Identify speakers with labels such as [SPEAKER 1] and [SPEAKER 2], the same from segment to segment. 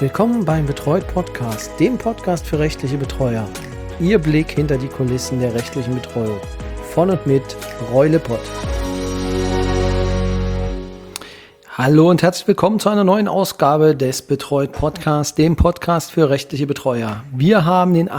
[SPEAKER 1] Willkommen beim Betreut Podcast, dem Podcast für rechtliche Betreuer. Ihr Blick hinter die Kulissen der rechtlichen Betreuung. Von und mit Roy Lippert. Hallo und herzlich willkommen zu einer neuen Ausgabe des Betreut Podcasts, dem Podcast für rechtliche Betreuer. Wir haben den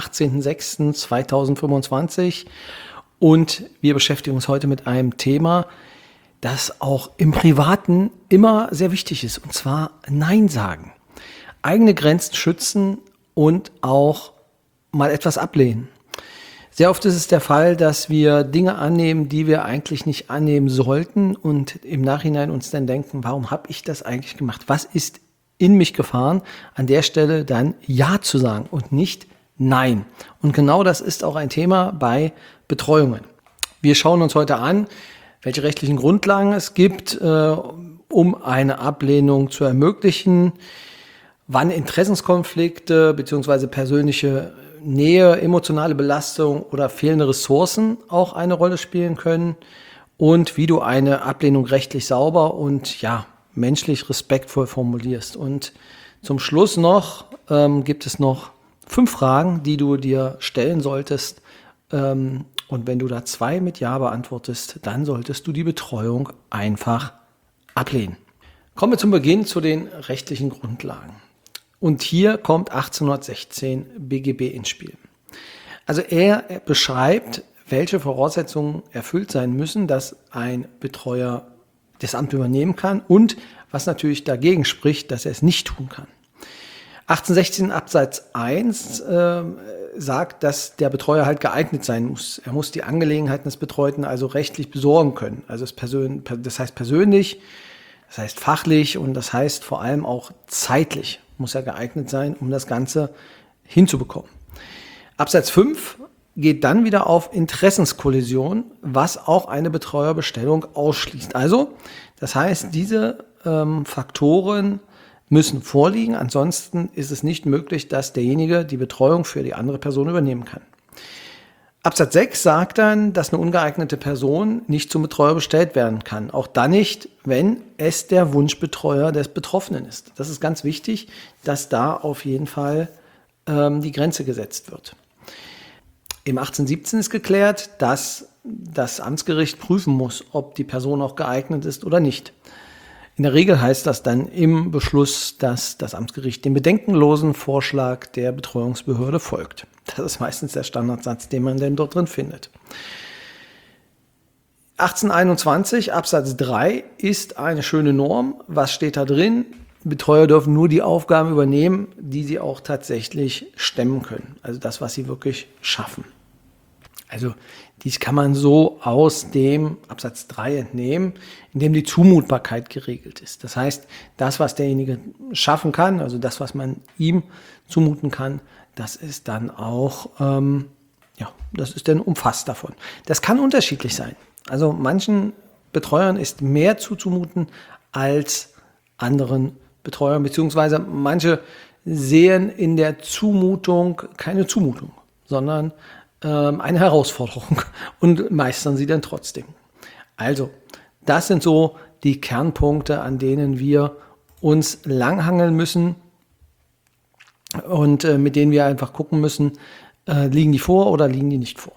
[SPEAKER 1] 18.06.2025 und wir beschäftigen uns heute mit einem Thema, das auch im Privaten immer sehr wichtig ist, und zwar Nein sagen. Eigene Grenzen schützen und auch mal etwas ablehnen. Sehr oft ist es der Fall, dass wir Dinge annehmen, die wir eigentlich nicht annehmen sollten und im Nachhinein uns dann denken, warum habe ich das eigentlich gemacht? Was ist in mich gefahren? An der Stelle dann Ja zu sagen und nicht Nein. Und genau das ist auch ein Thema bei Betreuungen. Wir schauen uns heute an, welche rechtlichen Grundlagen es gibt, um eine Ablehnung zu ermöglichen, wann Interessenskonflikte bzw. persönliche Nähe, emotionale Belastung oder fehlende Ressourcen auch eine Rolle spielen können und wie du eine Ablehnung rechtlich sauber und menschlich respektvoll formulierst. Und zum Schluss noch gibt es noch 5 Fragen, die du dir stellen solltest. Und wenn du da 2 mit Ja beantwortest, dann solltest du die Betreuung einfach ablehnen. Kommen wir zum Beginn zu den rechtlichen Grundlagen. Und hier kommt 1816 BGB ins Spiel. Also er beschreibt, welche Voraussetzungen erfüllt sein müssen, dass ein Betreuer das Amt übernehmen kann und was natürlich dagegen spricht, dass er es nicht tun kann. 1816 Absatz 1 sagt, dass der Betreuer halt geeignet sein muss. Er muss die Angelegenheiten des Betreuten also rechtlich besorgen können. Also das heißt persönlich, das heißt fachlich und das heißt vor allem auch zeitlich muss er geeignet sein, um das Ganze hinzubekommen. Absatz 5 geht dann wieder auf Interessenskollision, was auch eine Betreuerbestellung ausschließt. Also, das heißt, diese Faktoren müssen vorliegen, ansonsten ist es nicht möglich, dass derjenige die Betreuung für die andere Person übernehmen kann. Absatz 6 sagt dann, dass eine ungeeignete Person nicht zum Betreuer bestellt werden kann. Auch dann nicht, wenn es der Wunschbetreuer des Betroffenen ist. Das ist ganz wichtig, dass da auf jeden Fall die Grenze gesetzt wird. Im 1817 ist geklärt, dass das Amtsgericht prüfen muss, ob die Person auch geeignet ist oder nicht. In der Regel heißt das dann im Beschluss, dass das Amtsgericht dem bedenkenlosen Vorschlag der Betreuungsbehörde folgt. Das ist meistens der Standardsatz, den man denn dort drin findet. 1821 Absatz 3 ist eine schöne Norm. Was steht da drin? Betreuer dürfen nur die Aufgaben übernehmen, die sie auch tatsächlich stemmen können. Also das, was sie wirklich schaffen. Also dies kann man so aus dem Absatz 3 entnehmen, in dem die Zumutbarkeit geregelt ist. Das heißt, das, was derjenige schaffen kann, also das, was man ihm zumuten kann, das ist dann auch, das ist dann umfasst davon. Das kann unterschiedlich sein. Also manchen Betreuern ist mehr zuzumuten als anderen Betreuern, beziehungsweise manche sehen in der Zumutung keine Zumutung, sondern eine Herausforderung und meistern sie dann trotzdem. Also, das sind so die Kernpunkte, an denen wir uns langhangeln müssen und mit denen wir einfach gucken müssen, liegen die vor oder liegen die nicht vor.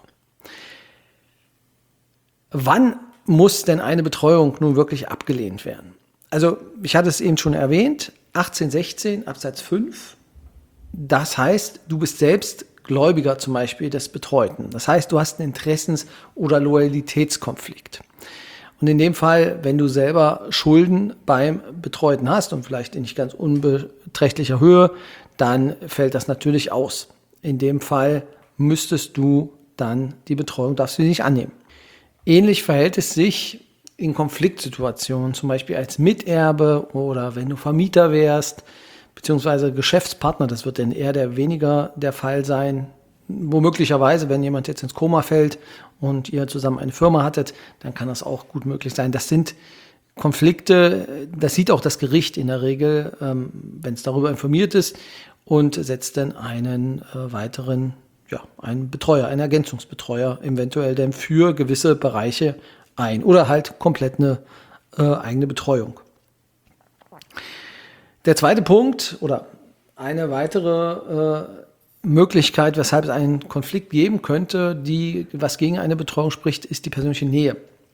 [SPEAKER 1] Wann muss denn eine Betreuung nun wirklich abgelehnt werden? Also, ich hatte es eben schon erwähnt, 1816 Absatz 5, das heißt, du bist selbst Gläubiger zum Beispiel des Betreuten. Das heißt, du hast einen Interessens- oder Loyalitätskonflikt. Und in dem Fall, wenn du selber Schulden beim Betreuten hast und vielleicht in nicht ganz unbeträchtlicher Höhe, dann fällt das natürlich aus. In dem Fall müsstest du dann die Betreuung, darfst du nicht annehmen. Ähnlich verhält es sich in Konfliktsituationen, zum Beispiel als Miterbe oder wenn du Vermieter wärst, beziehungsweise Geschäftspartner, das wird dann eher weniger der Fall sein. Womöglicherweise, wenn jemand jetzt ins Koma fällt und ihr zusammen eine Firma hattet, dann kann das auch gut möglich sein. Das sind Konflikte, das sieht auch das Gericht in der Regel, wenn es darüber informiert ist und setzt dann einen weiteren, einen Betreuer, einen Ergänzungsbetreuer eventuell dann für gewisse Bereiche ein oder halt komplett eine eigene Betreuung. Der zweite Punkt oder Eine weitere Möglichkeit, weshalb es einen Konflikt geben könnte, was gegen eine Betreuung spricht, ist die persönliche Nähe.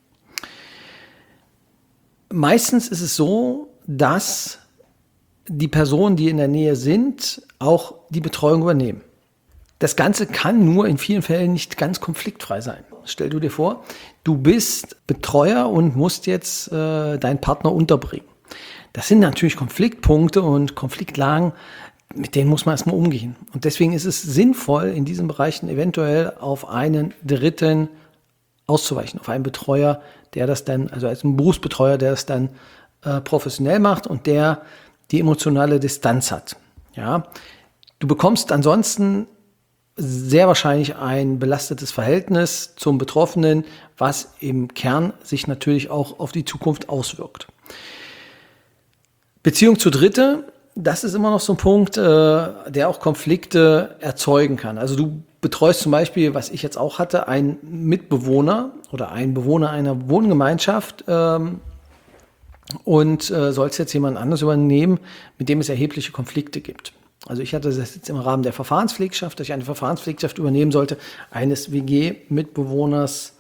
[SPEAKER 1] Meistens ist es so, dass die Personen, die in der Nähe sind, auch die Betreuung übernehmen. Das Ganze kann nur in vielen Fällen nicht ganz konfliktfrei sein. Stell dir vor, du bist Betreuer und musst jetzt deinen Partner unterbringen. Das sind natürlich Konfliktpunkte und Konfliktlagen, mit denen muss man erstmal umgehen. Und deswegen ist es sinnvoll, in diesen Bereichen eventuell auf einen Dritten auszuweichen, auf einen Betreuer, der das dann, also als einen Berufsbetreuer, der das dann professionell macht und der die emotionale Distanz hat. Ja? Du bekommst ansonsten sehr wahrscheinlich ein belastetes Verhältnis zum Betroffenen, was im Kern sich natürlich auch auf die Zukunft auswirkt. Beziehung zu Dritte, das ist immer noch so ein Punkt, der auch Konflikte erzeugen kann. Also du betreust zum Beispiel, was ich jetzt auch hatte, einen Mitbewohner oder einen Bewohner einer Wohngemeinschaft und sollst jetzt jemand anderes übernehmen, mit dem es erhebliche Konflikte gibt. Also ich hatte das jetzt im Rahmen der Verfahrenspflegschaft, dass ich eine Verfahrenspflegschaft übernehmen sollte, eines WG-Mitbewohners,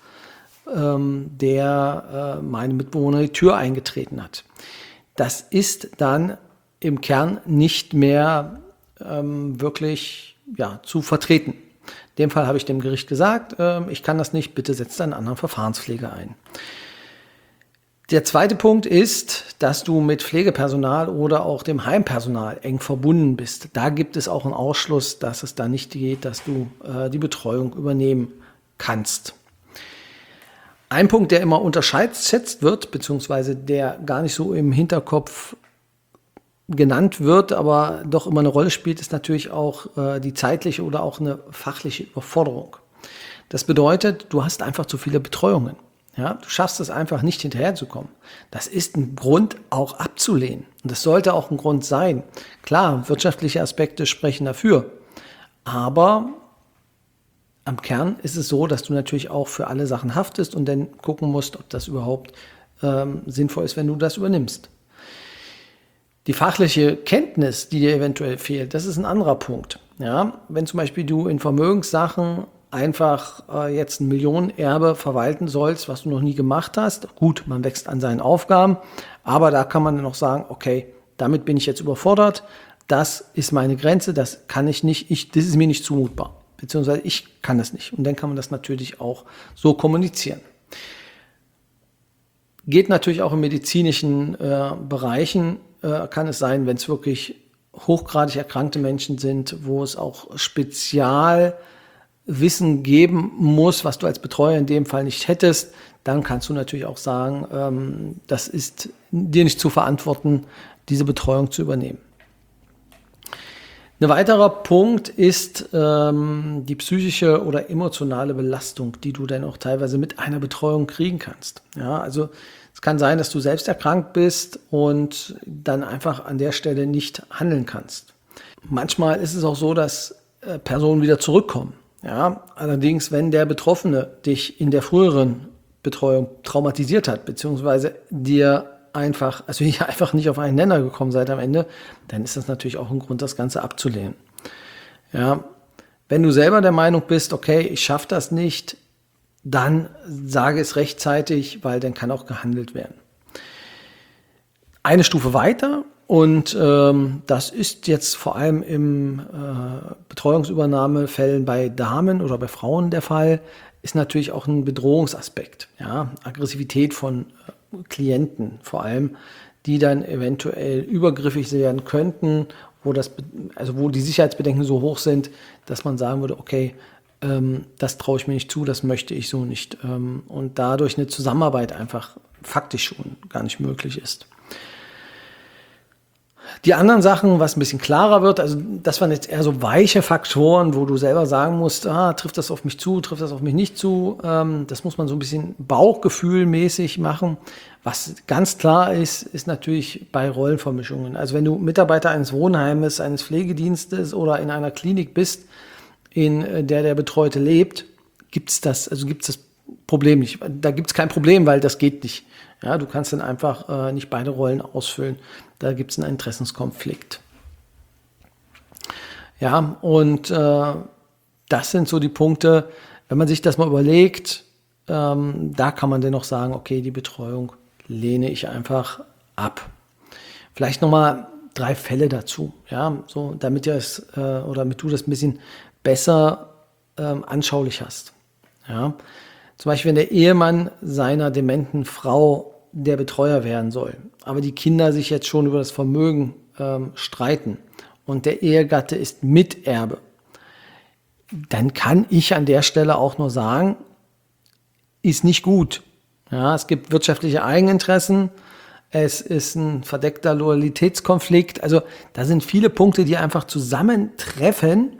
[SPEAKER 1] der meinem Mitbewohner die Tür eingetreten hat. Das ist dann im Kern nicht mehr wirklich zu vertreten. In dem Fall habe ich dem Gericht gesagt, ich kann das nicht, bitte setzt einen anderen Verfahrenspfleger ein. Der zweite Punkt ist, dass du mit Pflegepersonal oder auch dem Heimpersonal eng verbunden bist. Da gibt es auch einen Ausschluss, dass es da nicht geht, dass du die Betreuung übernehmen kannst. Ein Punkt, der immer unterschätzt wird, beziehungsweise der gar nicht so im Hinterkopf genannt wird, aber doch immer eine Rolle spielt, ist natürlich auch die zeitliche oder auch eine fachliche Überforderung. Das bedeutet, du hast einfach zu viele Betreuungen. Ja, du schaffst es einfach nicht hinterherzukommen. Das ist ein Grund auch abzulehnen. Und das sollte auch ein Grund sein. Klar, wirtschaftliche Aspekte sprechen dafür. Aber am Kern ist es so, dass du natürlich auch für alle Sachen haftest und dann gucken musst, ob das überhaupt sinnvoll ist, wenn du das übernimmst. Die fachliche Kenntnis, die dir eventuell fehlt, das ist ein anderer Punkt. Ja, wenn zum Beispiel du in Vermögenssachen einfach jetzt ein Millionenerbe verwalten sollst, was du noch nie gemacht hast. Gut, man wächst an seinen Aufgaben, aber da kann man dann noch sagen, okay, damit bin ich jetzt überfordert, das ist meine Grenze, das kann ich nicht, das ist mir nicht zumutbar, beziehungsweise ich kann das nicht. Und dann kann man das natürlich auch so kommunizieren. Geht natürlich auch in medizinischen Bereichen, kann es sein, wenn es wirklich hochgradig erkrankte Menschen sind, wo es auch Spezialwissen geben muss, was du als Betreuer in dem Fall nicht hättest, dann kannst du natürlich auch sagen, das ist dir nicht zu verantworten, diese Betreuung zu übernehmen. Ein weiterer Punkt ist die psychische oder emotionale Belastung, die du dann auch teilweise mit einer Betreuung kriegen kannst. Ja, also es kann sein, dass du selbst erkrankt bist und dann einfach an der Stelle nicht handeln kannst. Manchmal ist es auch so, dass Personen wieder zurückkommen. Ja, allerdings, wenn der Betroffene dich in der früheren Betreuung traumatisiert hat, beziehungsweise ihr einfach nicht auf einen Nenner gekommen seid am Ende, dann ist das natürlich auch ein Grund, das Ganze abzulehnen. Ja, wenn du selber der Meinung bist, okay, ich schaffe das nicht, dann sage es rechtzeitig, weil dann kann auch gehandelt werden. Eine Stufe weiter, und das ist jetzt vor allem im Betreuungsübernahmefällen bei Damen oder bei Frauen der Fall, ist natürlich auch ein Bedrohungsaspekt. Ja? Aggressivität von Klienten vor allem, die dann eventuell übergriffig werden könnten, wo die Sicherheitsbedenken so hoch sind, dass man sagen würde, okay, das traue ich mir nicht zu, das möchte ich so nicht. Und dadurch eine Zusammenarbeit einfach faktisch schon gar nicht möglich ist. Die anderen Sachen, was ein bisschen klarer wird, also das waren jetzt eher so weiche Faktoren, wo du selber sagen musst, trifft das auf mich zu, trifft das auf mich nicht zu. Das muss man so ein bisschen bauchgefühlmäßig machen. Was ganz klar ist, ist natürlich bei Rollenvermischungen. Also wenn du Mitarbeiter eines Wohnheimes, eines Pflegedienstes oder in einer Klinik bist, in der Betreute lebt, gibt's das Problem nicht. Da gibt es kein Problem, weil das geht nicht. Ja, du kannst dann einfach nicht beide Rollen ausfüllen. Da gibt es einen Interessenskonflikt. Ja, und das sind so die Punkte, wenn man sich das mal überlegt, da kann man dennoch sagen, okay, die Betreuung lehne ich einfach ab. Vielleicht nochmal 3 Fälle dazu, ja, so damit damit du das ein bisschen besser anschaulich hast. Ja. Zum Beispiel, wenn der Ehemann seiner dementen Frau der Betreuer werden soll, aber die Kinder sich jetzt schon über das Vermögen streiten und der Ehegatte ist Miterbe, dann kann ich an der Stelle auch nur sagen, ist nicht gut. Ja, es gibt wirtschaftliche Eigeninteressen, es ist ein verdeckter Loyalitätskonflikt. Also da sind viele Punkte, die einfach zusammentreffen,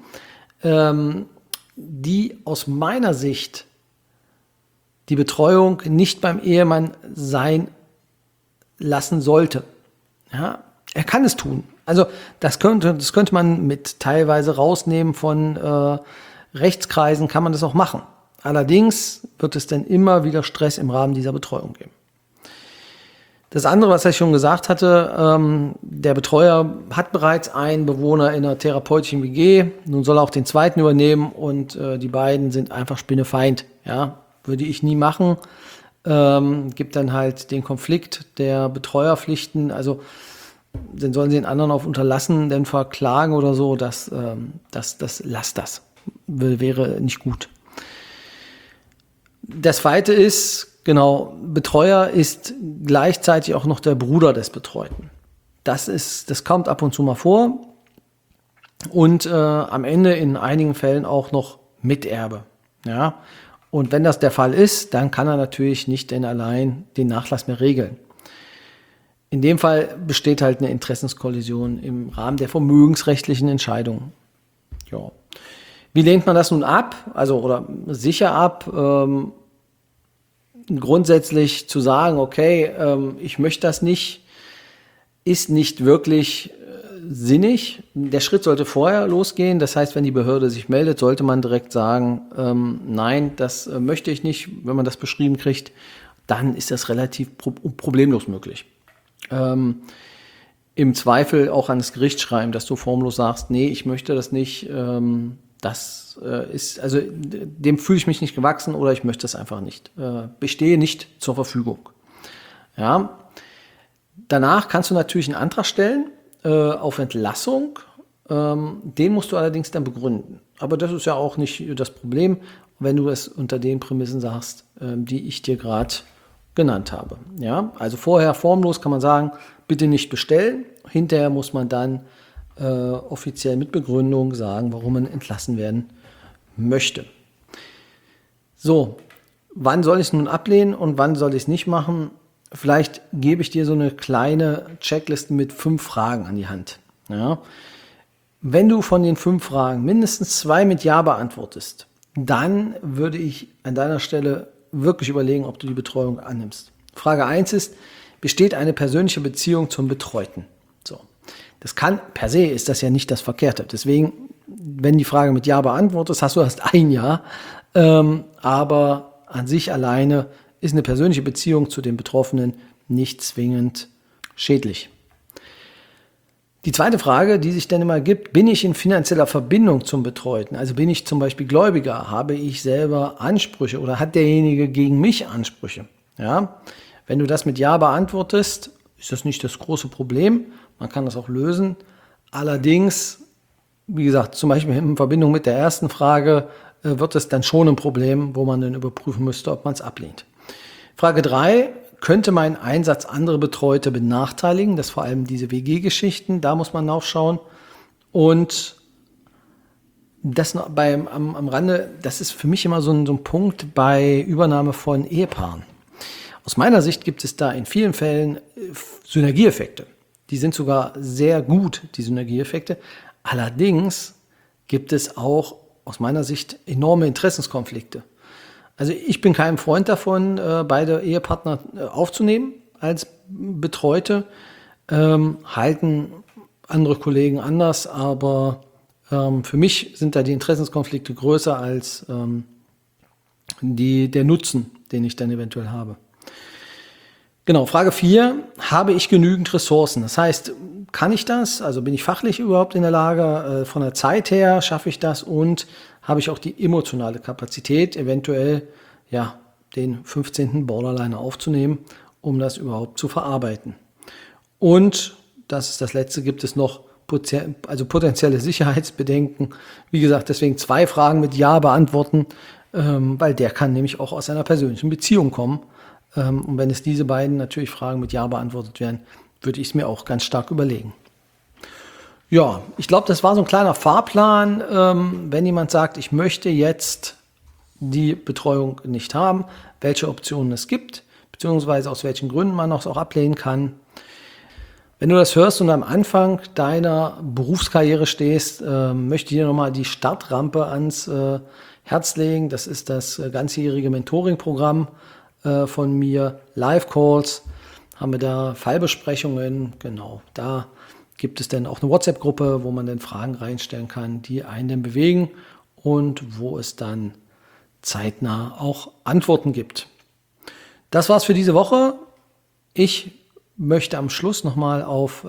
[SPEAKER 1] die aus meiner Sicht die Betreuung nicht beim Ehemann sein lassen sollte. Ja, er kann es tun. Also das könnte man mit teilweise rausnehmen von Rechtskreisen, kann man das auch machen. Allerdings wird es dann immer wieder Stress im Rahmen dieser Betreuung geben. Das andere, was ich schon gesagt hatte, der Betreuer hat bereits einen Bewohner in einer therapeutischen WG, nun soll er auch den zweiten übernehmen und die beiden sind einfach Spinnefeind. Ja, würde ich nie machen. Gibt dann halt den Konflikt der Betreuerpflichten, also dann sollen sie den anderen auf Unterlassen denn verklagen oder so, lasst das. Wäre nicht gut. Das Zweite ist, genau, Betreuer ist gleichzeitig auch noch der Bruder des Betreuten. Das kommt ab und zu mal vor und am Ende in einigen Fällen auch noch Miterbe. Ja? Und wenn das der Fall ist, dann kann er natürlich nicht denn allein den Nachlass mehr regeln. In dem Fall besteht halt eine Interessenskollision im Rahmen der vermögensrechtlichen Entscheidungen. Ja. Wie lehnt man das nun ab? Also, oder sicher ab? Grundsätzlich zu sagen, okay, ich möchte das nicht, ist nicht wirklich sinnig. Der Schritt sollte vorher losgehen. Das heißt, wenn die Behörde sich meldet, sollte man direkt sagen, nein, das möchte ich nicht. Wenn man das beschrieben kriegt, dann ist das relativ problemlos möglich. Im Zweifel auch an das Gericht schreiben, dass du formlos sagst, nee, ich möchte das nicht, also dem fühle ich mich nicht gewachsen oder ich möchte das einfach nicht. Bestehe nicht zur Verfügung. Ja. Danach kannst du natürlich einen Antrag stellen auf Entlassung. Den musst du allerdings dann begründen. Aber das ist ja auch nicht das Problem, wenn du es unter den Prämissen sagst, die ich dir gerade genannt habe. Ja, also vorher formlos kann man sagen, bitte nicht bestellen. Hinterher muss man dann offiziell mit Begründung sagen, warum man entlassen werden möchte. So, wann soll ich es nun ablehnen und wann soll ich es nicht machen? Vielleicht gebe ich dir so eine kleine Checkliste mit 5 Fragen an die Hand. Ja? Wenn du von den 5 Fragen mindestens 2 mit Ja beantwortest, dann würde ich an deiner Stelle wirklich überlegen, ob du die Betreuung annimmst. Frage 1 ist, besteht eine persönliche Beziehung zum Betreuten? So. Das kann, per se ist das ja nicht das Verkehrte. Deswegen, wenn die Frage mit Ja beantwortest, hast du erst ein Ja. Aber an sich alleine ist eine persönliche Beziehung zu den Betroffenen nicht zwingend schädlich. Die zweite Frage, die sich dann immer gibt, bin ich in finanzieller Verbindung zum Betreuten? Also bin ich zum Beispiel Gläubiger? Habe ich selber Ansprüche oder hat derjenige gegen mich Ansprüche? Ja? Wenn du das mit Ja beantwortest, ist das nicht das große Problem. Man kann das auch lösen. Allerdings, wie gesagt, zum Beispiel in Verbindung mit der ersten Frage wird es dann schon ein Problem, wo man dann überprüfen müsste, ob man es ablehnt. Frage 3. Könnte mein Einsatz andere Betreute benachteiligen? Das ist vor allem diese WG-Geschichten, da muss man nachschauen. Und das noch am Rande, das ist für mich immer so ein Punkt bei Übernahme von Ehepaaren. Aus meiner Sicht gibt es da in vielen Fällen Synergieeffekte. Die sind sogar sehr gut, die Synergieeffekte. Allerdings gibt es auch aus meiner Sicht enorme Interessenskonflikte. Also ich bin kein Freund davon, beide Ehepartner aufzunehmen als Betreute. Halten andere Kollegen anders, aber für mich sind da die Interessenskonflikte größer als der Nutzen, den ich dann eventuell habe. Genau, Frage 4. Habe ich genügend Ressourcen? Das heißt, kann ich das? Also bin ich fachlich überhaupt in der Lage? Von der Zeit her schaffe ich das? Und habe ich auch die emotionale Kapazität, eventuell ja den 15. Borderliner aufzunehmen, um das überhaupt zu verarbeiten? Und das ist das Letzte, gibt es noch potenzielle Sicherheitsbedenken. Wie gesagt, deswegen 2 Fragen mit Ja beantworten, weil der kann nämlich auch aus einer persönlichen Beziehung kommen. Und wenn es diese beiden natürlich Fragen mit Ja beantwortet werden, würde ich es mir auch ganz stark überlegen. Ja, ich glaube, das war so ein kleiner Fahrplan. Wenn jemand sagt, ich möchte jetzt die Betreuung nicht haben, welche Optionen es gibt, beziehungsweise aus welchen Gründen man es auch ablehnen kann. Wenn du das hörst und am Anfang deiner Berufskarriere stehst, möchte ich dir nochmal die Startrampe ans Herz legen. Das ist das ganzjährige Mentoring-Programm von mir, Live-Calls, haben wir da Fallbesprechungen, genau, da gibt es dann auch eine WhatsApp-Gruppe, wo man dann Fragen reinstellen kann, die einen dann bewegen und wo es dann zeitnah auch Antworten gibt. Das war's für diese Woche. Ich möchte am Schluss nochmal auf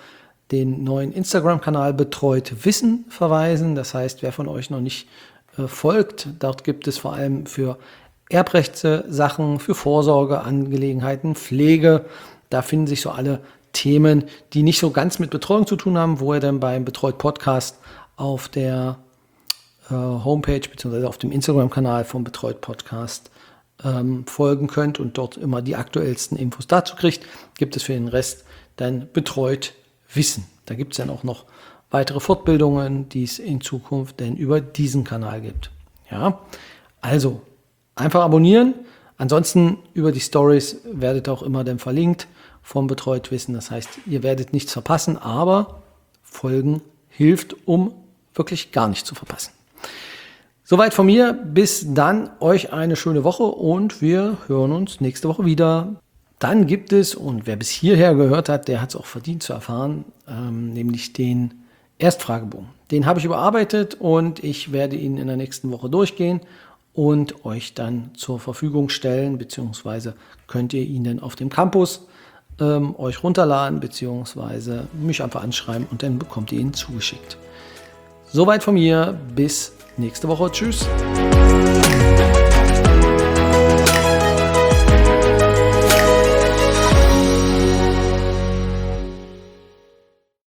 [SPEAKER 1] den neuen Instagram-Kanal Betreut Wissen verweisen. Das heißt, wer von euch noch nicht folgt, dort gibt es vor allem für Erbrechtssachen, für Vorsorgeangelegenheiten, Pflege. Da finden sich so alle Themen, die nicht so ganz mit Betreuung zu tun haben, wo ihr dann beim Betreut Podcast auf der Homepage bzw. auf dem Instagram-Kanal vom Betreut Podcast folgen könnt und dort immer die aktuellsten Infos dazu kriegt. Gibt es für den Rest dann Betreut Wissen. Da gibt es dann auch noch weitere Fortbildungen, die es in Zukunft dann über diesen Kanal gibt. Ja, also einfach abonnieren. Ansonsten über die Stories werdet auch immer dann verlinkt vom Betreut Wissen. Das heißt, ihr werdet nichts verpassen, aber Folgen hilft, um wirklich gar nichts zu verpassen. Soweit von mir. Bis dann. Euch eine schöne Woche und wir hören uns nächste Woche wieder. Dann gibt es, und wer bis hierher gehört hat, der hat es auch verdient zu erfahren, nämlich den Erstfragebogen. Den habe ich überarbeitet und ich werde ihn in der nächsten Woche durchgehen und euch dann zur Verfügung stellen, beziehungsweise könnt ihr ihn dann auf dem Campus euch runterladen, beziehungsweise mich einfach anschreiben und dann bekommt ihr ihn zugeschickt. Soweit von mir, bis nächste Woche. Tschüss.